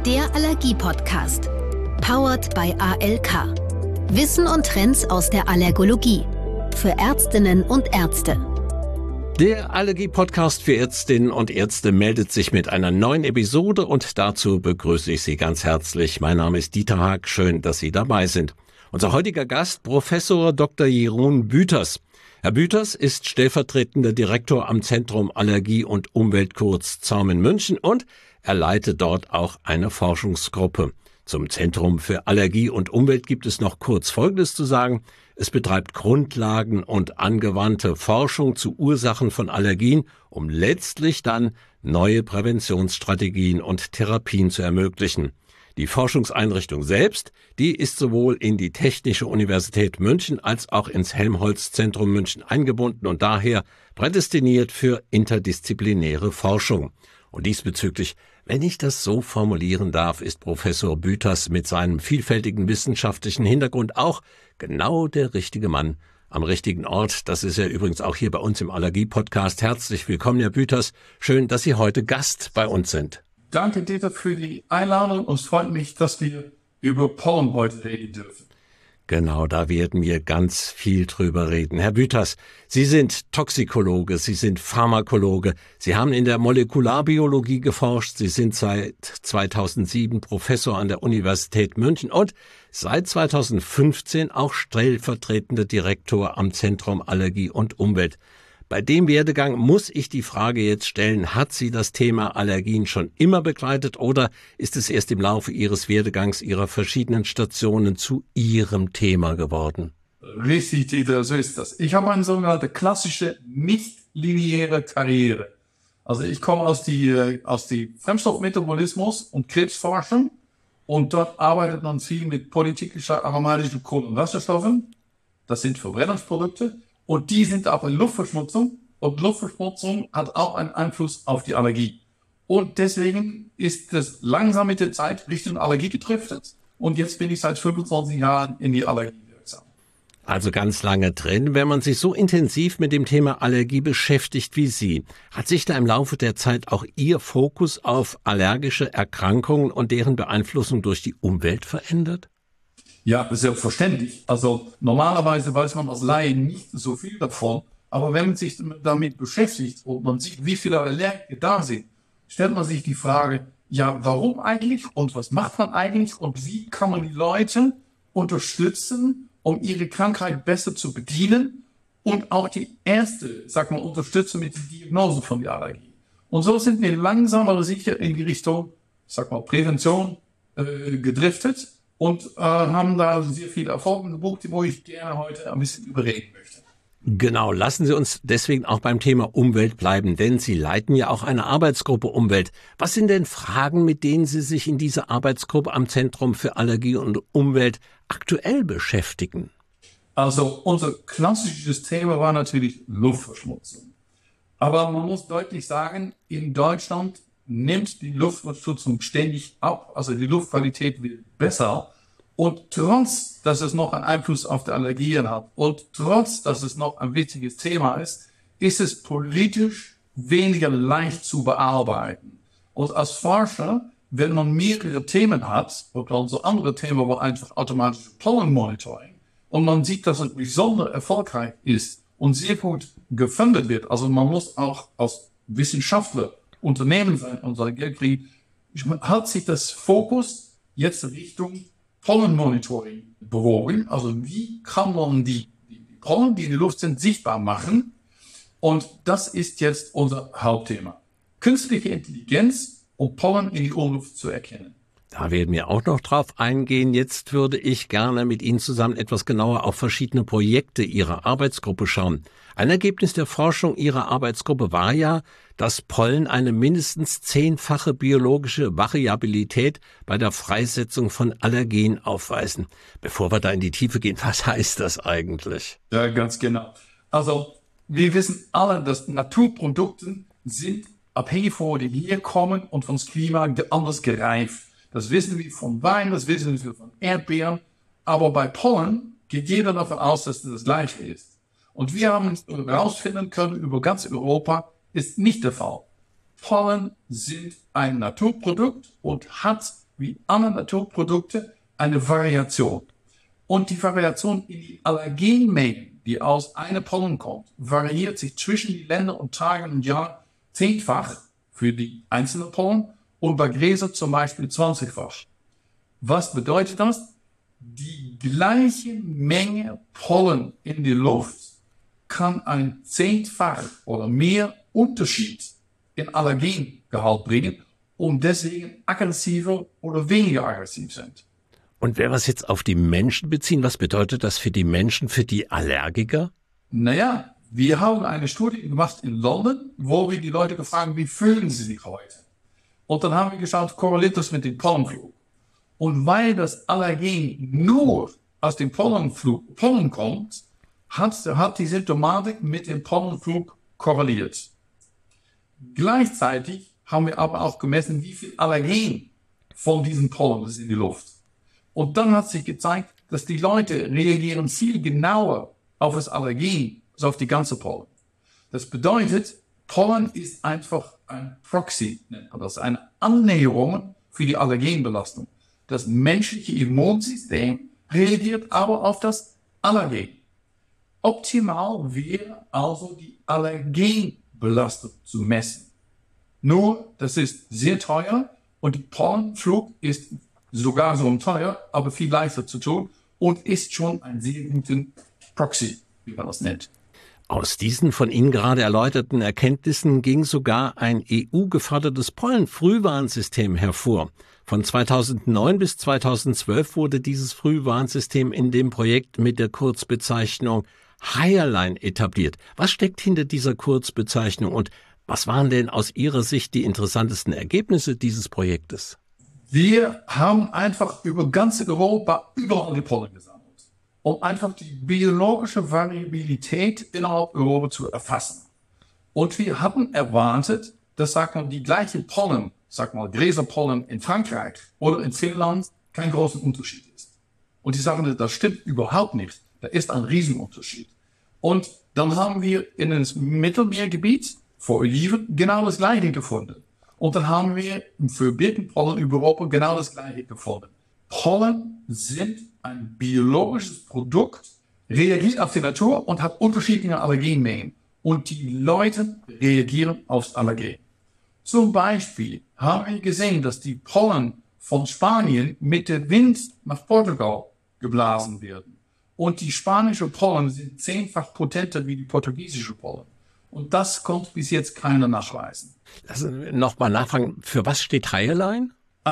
Der Allergie-Podcast. Powered by ALK. Wissen und Trends aus der Allergologie. Für Ärztinnen und Ärzte. Der Allergie-Podcast für Ärztinnen und Ärzte meldet sich mit einer neuen Episode und dazu begrüße ich Sie ganz herzlich. Mein Name ist Dieter Haag. Schön, dass Sie dabei sind. Unser heutiger Gast, Professor Dr. Jeroen Büters. Herr Büters ist stellvertretender Direktor am Zentrum Allergie und Umwelt kurz ZAUM in München und er leitet dort auch eine Forschungsgruppe. Zum Zentrum für Allergie und Umwelt gibt es noch kurz Folgendes zu sagen. Es betreibt Grundlagen- und angewandte Forschung zu Ursachen von Allergien, um letztlich dann neue Präventionsstrategien und Therapien zu ermöglichen. Die Forschungseinrichtung selbst, die ist sowohl in die Technische Universität München als auch ins Helmholtz-Zentrum München eingebunden und daher prädestiniert für interdisziplinäre Forschung. Und diesbezüglich, wenn ich das so formulieren darf, ist Professor Büters mit seinem vielfältigen wissenschaftlichen Hintergrund auch genau der richtige Mann am richtigen Ort. Das ist er übrigens auch hier bei uns im Allergie-Podcast. Herzlich willkommen, Herr Büters. Schön, dass Sie heute Gast bei uns sind. Danke, Dieter, für die Einladung und es freut mich, dass wir über Pollen heute reden dürfen. Genau, da werden wir ganz viel drüber reden. Herr Büters, Sie sind Toxikologe, Sie sind Pharmakologe, Sie haben in der Molekularbiologie geforscht, Sie sind seit 2007 Professor an der Universität München und seit 2015 auch stellvertretender Direktor am Zentrum Allergie und Umwelt. Bei dem Werdegang muss ich die Frage jetzt stellen, hat Sie das Thema Allergien schon immer begleitet oder ist es erst im Laufe Ihres Werdegangs, Ihrer verschiedenen Stationen zu Ihrem Thema geworden? Richtig, Dieter, so ist das. Ich habe eine sogenannte klassische, nicht lineare Karriere. Also ich komme aus die Fremdstoffmetabolismus und Krebsforschung und dort arbeitet man viel mit polyzyklischer aromatischen Kohlenwasserstoffen. Das sind Verbrennungsprodukte. Und die sind auch in Luftverschmutzung. Und Luftverschmutzung hat auch einen Einfluss auf die Allergie. Und deswegen ist es langsam mit der Zeit Richtung Allergie gedriftet. Und jetzt bin ich seit 25 Jahren in die Allergie wirksam. Also ganz lange drin. Wenn man sich so intensiv mit dem Thema Allergie beschäftigt wie Sie, hat sich da im Laufe der Zeit auch Ihr Fokus auf allergische Erkrankungen und deren Beeinflussung durch die Umwelt verändert? Ja, selbstverständlich. Also normalerweise weiß man als Laie nicht so viel davon. Aber wenn man sich damit beschäftigt und man sieht, wie viele Allergiker da sind, stellt man sich die Frage, ja, warum eigentlich und was macht man eigentlich und wie kann man die Leute unterstützen, um ihre Krankheit besser zu bedienen und auch die erste, unterstützen mit der Diagnose von der Allergie. Und so sind wir langsam aber sicher in die Richtung, Prävention gedriftet. Und haben da sehr viele Erfolge gebucht, wo ich gerne heute ein bisschen überreden möchte. Genau, lassen Sie uns deswegen auch beim Thema Umwelt bleiben, denn Sie leiten ja auch eine Arbeitsgruppe Umwelt. Was sind denn Fragen, mit denen Sie sich in dieser Arbeitsgruppe am Zentrum für Allergie und Umwelt aktuell beschäftigen? Also unser klassisches Thema war natürlich Luftverschmutzung. Aber man muss deutlich sagen, in Deutschland nimmt die Luftverschmutzung ständig ab, also die Luftqualität wird besser. Und trotz, dass es noch einen Einfluss auf die Allergien hat und trotz, dass es noch ein wichtiges Thema ist es politisch weniger leicht zu bearbeiten. Und als Forscher, wenn man mehrere Themen hat, und so andere Themen war einfach automatisches Pollenmonitoring, und man sieht, dass es besonders erfolgreich ist und sehr gut gefundet wird, also man muss auch als Wissenschaftler Unternehmen sein und sein Geld kriegen, hat sich das Fokus jetzt Richtung Pollenmonitoring bewogen. Also wie kann man die Pollen, die in der Luft sind, sichtbar machen? Und das ist jetzt unser Hauptthema. Künstliche Intelligenz, um Pollen in die Luft zu erkennen. Da werden wir auch noch drauf eingehen. Jetzt würde ich gerne mit Ihnen zusammen etwas genauer auf verschiedene Projekte Ihrer Arbeitsgruppe schauen. Ein Ergebnis der Forschung Ihrer Arbeitsgruppe war ja, dass Pollen eine mindestens 10-fache biologische Variabilität bei der Freisetzung von Allergen aufweisen. Bevor wir da in die Tiefe gehen, was heißt das eigentlich? Ja, ganz genau. Also, wir wissen alle, dass Naturprodukte sind abhängig von wo die herkommen und von das Klima anders gereift. Das wissen wir von Wein, das wissen wir von Erdbeeren. Aber bei Pollen geht jeder davon aus, dass das Gleiche ist. Und wir haben herausfinden können, über ganz Europa ist nicht der Fall. Pollen sind ein Naturprodukt und hat wie alle Naturprodukte eine Variation. Und die Variation in die Allergenmengen, die aus einem Pollen kommt, variiert sich zwischen den Ländern und Tagen und Jahren 10-fach für die einzelnen Pollen und bei Gräsern zum Beispiel 20-fach. Was bedeutet das? Die gleiche Menge Pollen in die Luft kann ein 10-fach oder mehr Unterschied in Allergengehalt bringen und deswegen aggressiver oder weniger aggressiv sind. Und wenn wir es jetzt auf die Menschen beziehen, was bedeutet das für die Menschen, für die Allergiker? Naja, wir haben eine Studie gemacht in London, wo wir die Leute gefragt haben, wie fühlen sie sich heute? Und dann haben wir geschaut, korreliert das mit dem Pollenflug? Und weil das Allergen nur aus dem Pollen kommt, hat die Symptomatik mit dem Pollenflug korreliert. Gleichzeitig haben wir aber auch gemessen, wie viel Allergen von diesen Pollen ist in die Luft. Und dann hat sich gezeigt, dass die Leute reagieren viel genauer auf das Allergen als auf die ganze Pollen. Das bedeutet, Pollen ist einfach ein Proxy, nennt man das, eine Annäherung für die Allergenbelastung. Das menschliche Immunsystem reagiert aber auf das Allergen. Optimal wäre also die Allergenbelastung zu messen. Nur, das ist sehr teuer und der Pollenflug ist sogar so teuer, aber viel leichter zu tun und ist schon ein sehr guter Proxy, wie man das nennt. Aus diesen von Ihnen gerade erläuterten Erkenntnissen ging sogar ein EU-gefördertes Pollenfrühwarnsystem hervor. Von 2009 bis 2012 wurde dieses Frühwarnsystem in dem Projekt mit der Kurzbezeichnung Higherline etabliert. Was steckt hinter dieser Kurzbezeichnung und was waren denn aus Ihrer Sicht die interessantesten Ergebnisse dieses Projektes? Wir haben einfach über ganz Europa überall die Pollen gesammelt, um einfach die biologische Variabilität innerhalb Europa zu erfassen. Und wir hatten erwartet, dass, die gleiche Pollen, Gräserpollen in Frankreich oder in Finnland kein großer Unterschied ist. Und die sagen, das stimmt überhaupt nicht. Da ist ein Riesenunterschied. Und dann haben wir in das Mittelmeergebiet vor Oliven genau das Gleiche gefunden. Und dann haben wir für Birkenpollen über Europa genau das Gleiche gefunden. Pollen sind ein biologisches Produkt, reagiert auf die Natur und hat unterschiedliche Allergenmengen. Und die Leute reagieren aufs Allergen. Zum Beispiel haben wir gesehen, dass die Pollen von Spanien mit dem Wind nach Portugal geblasen werden. Und die spanischen Pollen sind 10-fach potenter wie die portugiesischen Pollen. Und das konnte bis jetzt keiner nachweisen. Lassen wir nochmal nachfragen, für was steht Higherline?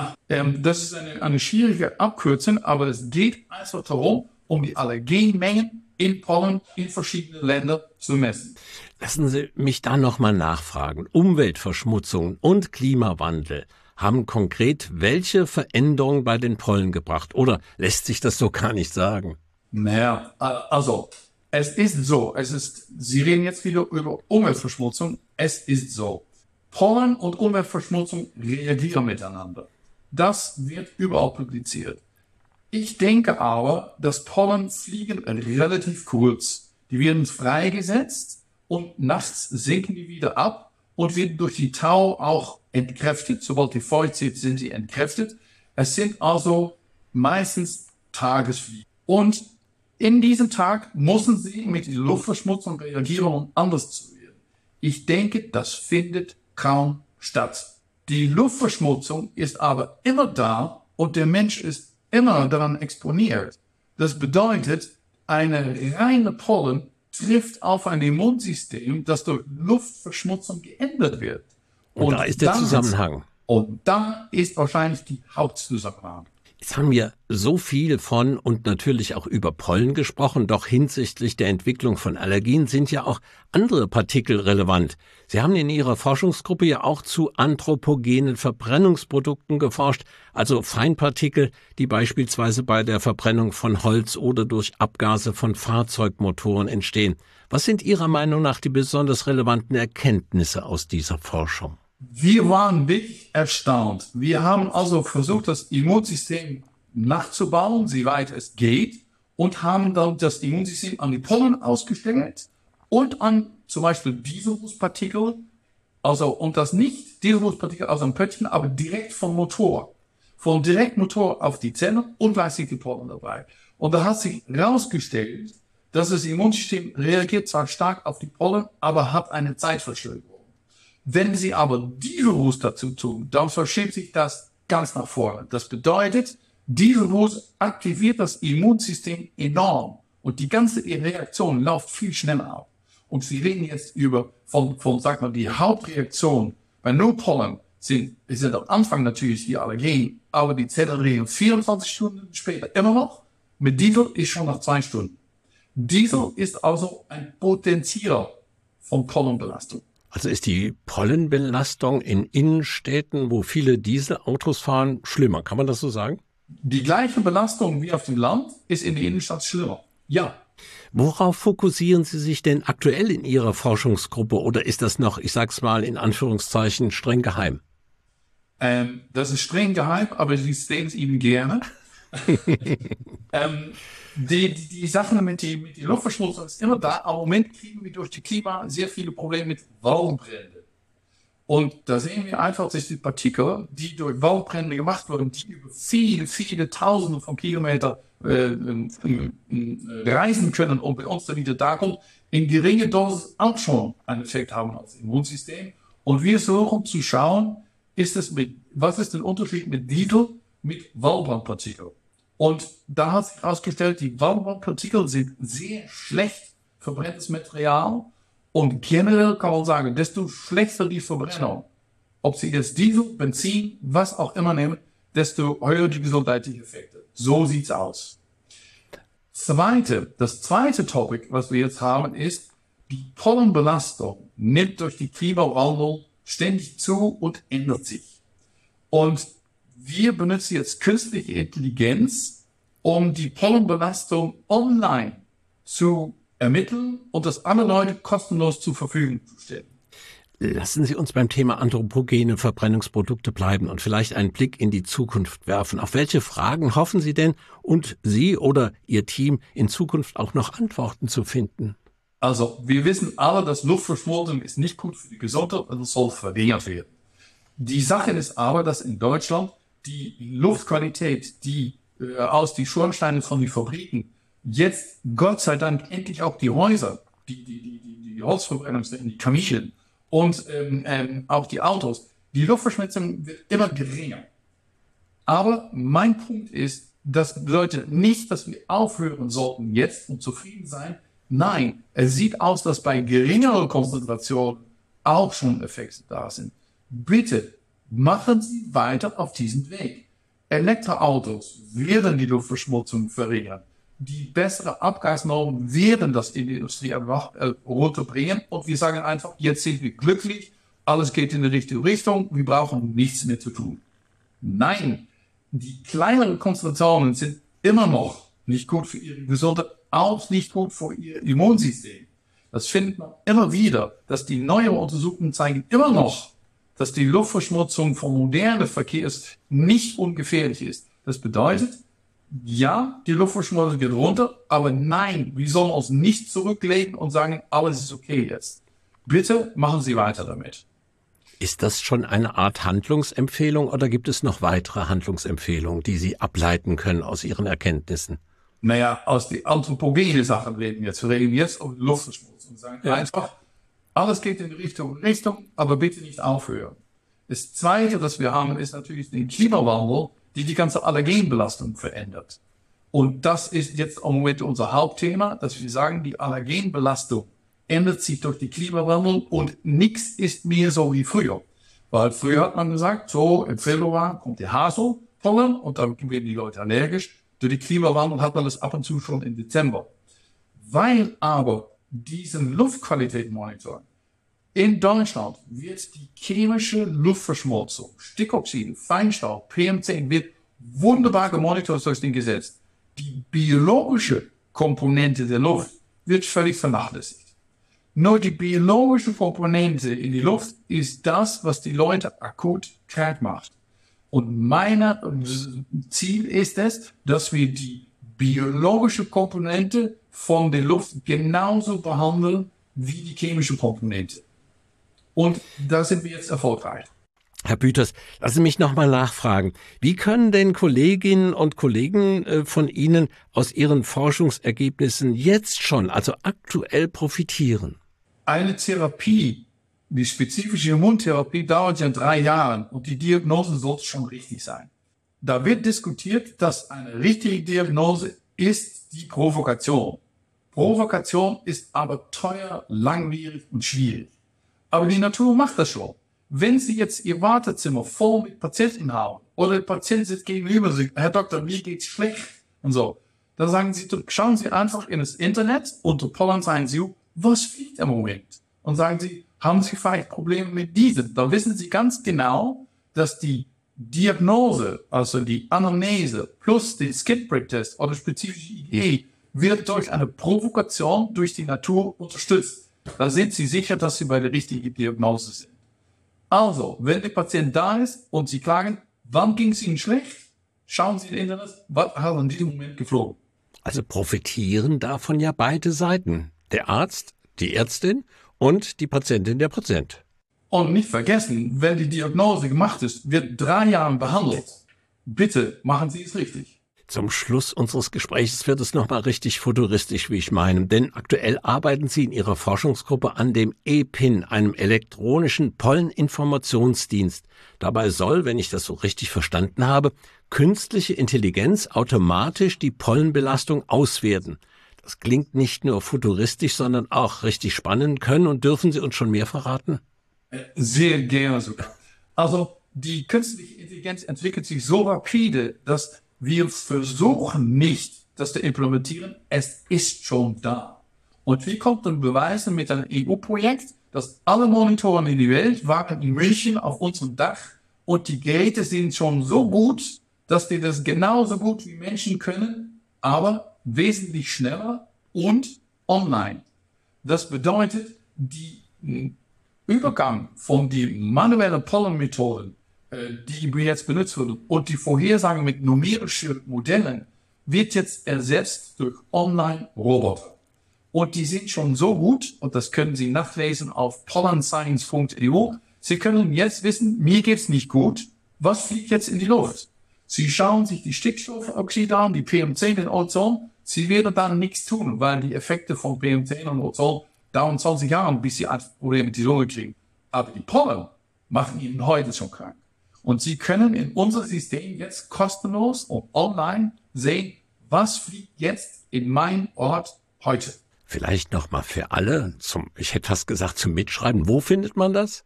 Das ist eine schwierige Abkürzung, aber es geht einfach darum, um die Allergenmengen in Pollen in verschiedenen Ländern zu messen. Lassen Sie mich da nochmal nachfragen. Umweltverschmutzung und Klimawandel haben konkret welche Veränderungen bei den Pollen gebracht? Oder lässt sich das so gar nicht sagen? Naja, also es ist so, Sie reden jetzt wieder über Umweltverschmutzung, es ist so. Pollen und Umweltverschmutzung reagieren miteinander. Das wird überall publiziert. Ich denke aber, dass Pollen fliegen relativ kurz. Die werden freigesetzt und nachts sinken die wieder ab und werden durch die Tau auch entkräftet. Sobald die feucht sind, sind sie entkräftet. Es sind also meistens Tagesfliegen. Und in diesem Tag müssen sie mit der Luftverschmutzung reagieren, um anders zu werden. Ich denke, das findet kaum statt. Die Luftverschmutzung ist aber immer da und der Mensch ist immer daran exponiert. Das bedeutet, eine reine Pollen trifft auf ein Immunsystem, das durch Luftverschmutzung geändert wird. Und da ist der Zusammenhang. Und da ist wahrscheinlich die Hauptzusammenhang. Jetzt haben wir so viel von und natürlich auch über Pollen gesprochen, doch hinsichtlich der Entwicklung von Allergien sind ja auch andere Partikel relevant. Sie haben in Ihrer Forschungsgruppe ja auch zu anthropogenen Verbrennungsprodukten geforscht, also Feinpartikel, die beispielsweise bei der Verbrennung von Holz oder durch Abgase von Fahrzeugmotoren entstehen. Was sind Ihrer Meinung nach die besonders relevanten Erkenntnisse aus dieser Forschung? Wir waren wirklich erstaunt. Wir haben also versucht, das Immunsystem nachzubauen, so weit es geht, und haben dann das Immunsystem an die Pollen ausgestellt und an zum Beispiel Dieselpartikel, und das nicht Dieselpartikel aus einem Pöttchen, aber direkt vom Motor. vom Direktmotor auf die Zelle und gleichzeitig die Pollen dabei. Und da hat sich herausgestellt, dass das Immunsystem reagiert zwar stark auf die Pollen, aber hat eine Zeitverzögerung. Wenn Sie aber diese Virus dazu tun, dann verschiebt sich das ganz nach vorne. Das bedeutet, diese Virus aktiviert das Immunsystem enorm und die ganze Reaktion läuft viel schneller ab. Und Sie reden jetzt sag mal, die Hauptreaktion bei Nullpollen sind am Anfang natürlich die Allergien, aber die Zellen reagieren 24 Stunden später immer noch. Mit Diesel ist schon nach 2 Stunden. Diesel ist also ein Potenzierer von Pollenbelastung. Also ist die Pollenbelastung in Innenstädten, wo viele Dieselautos fahren, schlimmer? Kann man das so sagen? Die gleiche Belastung wie auf dem Land ist in der Innenstadt schlimmer. Ja. Worauf fokussieren Sie sich denn aktuell in Ihrer Forschungsgruppe oder ist das noch, ich sag's mal in Anführungszeichen, streng geheim? Das ist streng geheim, aber Sie sehen es Ihnen gerne. Die Sache mit die Luftverschmutzung ist immer da. Am Moment kriegen wir durch die Klima sehr viele Probleme mit Waldbränden. Und da sehen wir einfach, dass die Partikel, die durch Waldbrände gemacht wurden, die über viele, viele Tausende von Kilometern reisen können und bei uns dann wieder da kommen, in geringe Dosis auch schon einen Effekt haben auf das Immunsystem. Und wir suchen zu schauen, was ist der Unterschied mit Diesel mit Waldbrandpartikeln? Und da hat sich herausgestellt, die Waldbrandpartikel sind sehr schlecht verbrenntes Material. Und generell kann man sagen, desto schlechter die Verbrennung, ob Sie jetzt Diesel, Benzin, was auch immer nehmen, desto höher die gesundheitlichen Effekte. So sieht's aus. Das zweite Topic, was wir jetzt haben, ist, die Pollenbelastung nimmt durch die Klimawandel ständig zu und ändert sich. Und wir benutzen jetzt künstliche Intelligenz, um die Pollenbelastung online zu ermitteln und das anderen Leute kostenlos zur Verfügung zu stellen. Lassen Sie uns beim Thema anthropogene Verbrennungsprodukte bleiben und vielleicht einen Blick in die Zukunft werfen. Auf welche Fragen hoffen Sie denn und Sie oder Ihr Team in Zukunft auch noch Antworten zu finden? Also, wir wissen alle, dass Luftverschmutzung ist nicht gut für die Gesundheit und es soll verringert werden. Die Sache ist aber, dass in Deutschland die Luftqualität, die aus die Schornsteine von den Fabriken, jetzt Gott sei Dank endlich auch die Häuser, die Holzverbrennung, die Kaminen und auch die Autos, die Luftverschmutzung wird immer geringer. Aber mein Punkt ist, das bedeutet nicht, dass wir aufhören sollten jetzt und zufrieden sein. Nein, es sieht aus, dass bei geringerer Konzentration auch schon Effekte da sind. Bitte machen Sie weiter auf diesem Weg. Elektroautos werden die Luftverschmutzung verringern. Die bessere Abgasnormen werden das in die Industrie runterbringen. Und wir sagen einfach, jetzt sind wir glücklich, alles geht in die richtige Richtung, wir brauchen nichts mehr zu tun. Nein, die kleineren Konzentrationen sind immer noch nicht gut für Ihre Gesundheit, auch nicht gut für Ihr Immunsystem. Das findet man immer wieder, dass die neueren Untersuchungen zeigen immer noch, dass die Luftverschmutzung von modernen Verkehrs nicht ungefährlich ist. Das bedeutet, ja, die Luftverschmutzung geht runter, aber nein, wir sollen uns nicht zurücklegen und sagen, alles ist okay jetzt. Bitte machen Sie weiter damit. Ist das schon eine Art Handlungsempfehlung oder gibt es noch weitere Handlungsempfehlungen, die Sie ableiten können aus Ihren Erkenntnissen? Naja, aus den anthropogenen Sachen reden wir jetzt. Wir reden jetzt um Luftverschmutzung und sagen einfach, alles geht in die Richtung, aber bitte nicht aufhören. Das Zweite, das wir haben, ist natürlich den Klimawandel, die ganze Allergenbelastung verändert. Und das ist jetzt im Moment unser Hauptthema, dass wir sagen, die Allergenbelastung ändert sich durch die Klimawandel und nichts ist mehr so wie früher. Weil früher hat man gesagt, so im Februar kommt der Haselpollen und dann werden die Leute allergisch. Durch die Klimawandel hat man das ab und zu schon im Dezember. Weil aber diesen Luftqualitätsmonitor in Deutschland wird die chemische Luftverschmutzung, Stickoxide, Feinstaub, PM10 wird wunderbar gemonitort durch den Gesetz. Die biologische Komponente der Luft wird völlig vernachlässigt. Nur die biologische Komponente in die Luft ist das, was die Leute akut krank macht. Und mein Ziel ist es, dass wir die biologische Komponente von der Luft genauso behandeln wie die chemische Komponente. Und da sind wir jetzt erfolgreich. Herr Büthers, lassen Sie mich nochmal nachfragen. Wie können denn Kolleginnen und Kollegen von Ihnen aus Ihren Forschungsergebnissen jetzt schon, also aktuell profitieren? Eine Therapie, die spezifische Immuntherapie, dauert ja 3 Jahre und die Diagnose sollte schon richtig sein. Da wird diskutiert, dass eine richtige Diagnose ist die Provokation. Provokation ist aber teuer, langwierig und schwierig. Aber die Natur macht das schon. Wenn Sie jetzt Ihr Wartezimmer voll mit Patienten haben oder der Patient sitzt gegenüber sich, Herr Doktor, mir geht's schlecht und so, dann sagen Sie, schauen Sie einfach in das Internet unter Pollen-Science-U, was fliegt im Moment? Und sagen Sie, haben Sie vielleicht Probleme mit diesem? Dann wissen Sie ganz genau, dass die Diagnose, also die Anamnese plus den Skid-Prick-Test oder spezifische IgE wird durch eine Provokation durch die Natur unterstützt. Da sind Sie sicher, dass Sie bei der richtigen Diagnose sind. Also, wenn der Patient da ist und Sie klagen, wann ging es Ihnen schlecht? Schauen Sie in Internet, was hat in diesem Moment geflogen. Also profitieren davon ja beide Seiten. Der Arzt, die Ärztin und die Patientin, der Patient. Und nicht vergessen, wenn die Diagnose gemacht ist, wird 3 Jahre behandelt. Bitte machen Sie es richtig. Zum Schluss unseres Gesprächs wird es nochmal richtig futuristisch, wie ich meine, denn aktuell arbeiten Sie in Ihrer Forschungsgruppe an dem ePIN, einem elektronischen Polleninformationsdienst. Dabei soll, wenn ich das so richtig verstanden habe, künstliche Intelligenz automatisch die Pollenbelastung auswerten. Das klingt nicht nur futuristisch, sondern auch richtig spannend. Können und dürfen Sie uns schon mehr verraten? Sehr gerne sogar. Also die künstliche Intelligenz entwickelt sich so rapide, dass wir versuchen nicht, das zu implementieren. Es ist schon da. Und wir konnten beweisen mit einem EU-Projekt, dass alle Monitoren in der Welt waren in München auf unserem Dach und die Geräte sind schon so gut, dass die das genauso gut wie Menschen können, aber wesentlich schneller und online. Das bedeutet, die Übergang von den manuellen Pollenmethoden, die wir jetzt benutzt werden, und die Vorhersagen mit numerischen Modellen, wird jetzt ersetzt durch Online-Roboter. Und die sind schon so gut, und das können Sie nachlesen auf pollenscience.eu, Sie können jetzt wissen, mir geht's nicht gut, was fliegt jetzt in die Luft? Sie schauen sich die Stickstoffoxide an, die PM10, den Ozon, Sie werden dann nichts tun, weil die Effekte von PM10 und Ozon dauern 20 Jahre, bis Sie ein Problem mit der Lunge kriegen. Aber die Pollen machen Ihnen heute schon krank. Und Sie können in unser System jetzt kostenlos und online sehen, was fliegt jetzt in mein Ort heute. Vielleicht nochmal für alle, ich hätte fast gesagt zum Mitschreiben. Wo findet man das?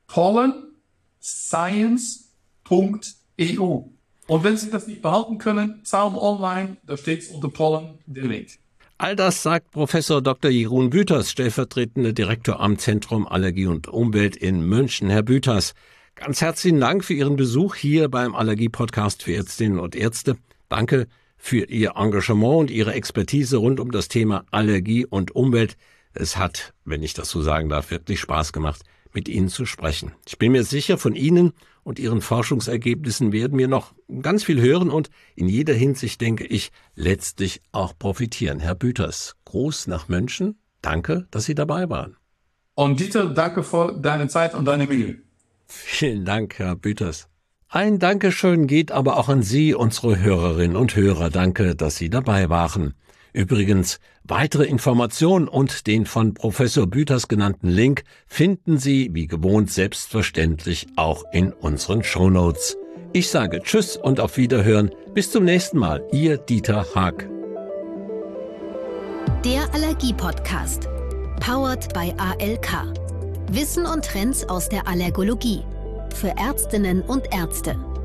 pollenscience.eu. Und wenn Sie das nicht behalten können, Zaun online, da steht es unter Pollen, der Link. All das sagt Professor Dr. Jeroen Büthers, stellvertretender Direktor am Zentrum Allergie und Umwelt in München. Herr Büthers, ganz herzlichen Dank für Ihren Besuch hier beim Allergie-Podcast für Ärztinnen und Ärzte. Danke für Ihr Engagement und Ihre Expertise rund um das Thema Allergie und Umwelt. Es hat, wenn ich das so sagen darf, wirklich Spaß gemacht, mit Ihnen zu sprechen. Ich bin mir sicher, von Ihnen und Ihren Forschungsergebnissen werden wir noch ganz viel hören und in jeder Hinsicht, denke ich, letztlich auch profitieren. Herr Büthers, Gruß nach München. Danke, dass Sie dabei waren. Und Dieter, danke für deine Zeit und deine Mühe. Vielen Dank, Herr Büthers. Ein Dankeschön geht aber auch an Sie, unsere Hörerinnen und Hörer. Danke, dass Sie dabei waren. Übrigens, weitere Informationen und den von Professor Büthers genannten Link finden Sie, wie gewohnt, selbstverständlich auch in unseren Shownotes. Ich sage Tschüss und auf Wiederhören. Bis zum nächsten Mal. Ihr Dieter Haag. Der Allergie-Podcast. Powered by ALK. Wissen und Trends aus der Allergologie. Für Ärztinnen und Ärzte.